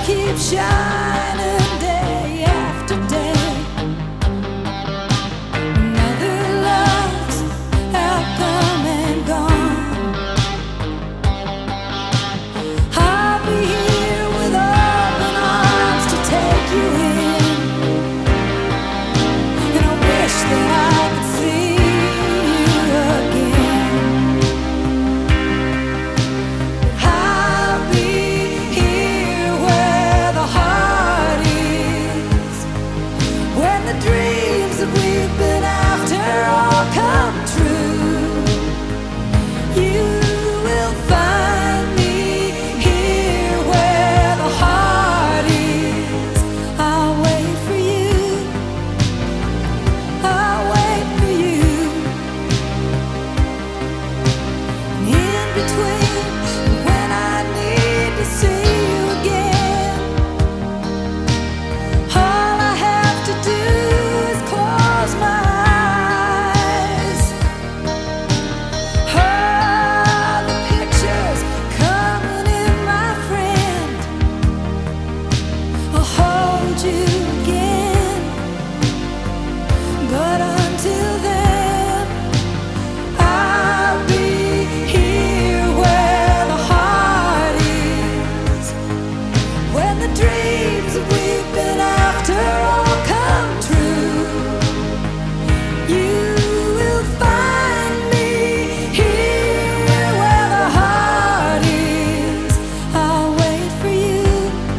keep shining day after day. Other loves have come and gone. I'll be here with open arms to take you in, and I wish that I could see you again. I'll be here where the heart is, when the dreams that we've been after all come true. You will find me here where the heart is. I'll wait for you. I'll wait for you. In between, when I need to see you again, all I have to do is close my eyes. Oh, the pictures coming in, my friend. I'll hold you again, but until then, I'll be here where the heart is, when the dreams that we've been after all come true. You will find me here where the heart is. I'll wait for you.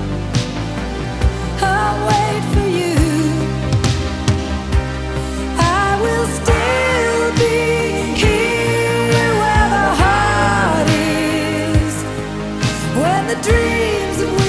I'll wait for you. I will still be here where the heart is, when the dreams that we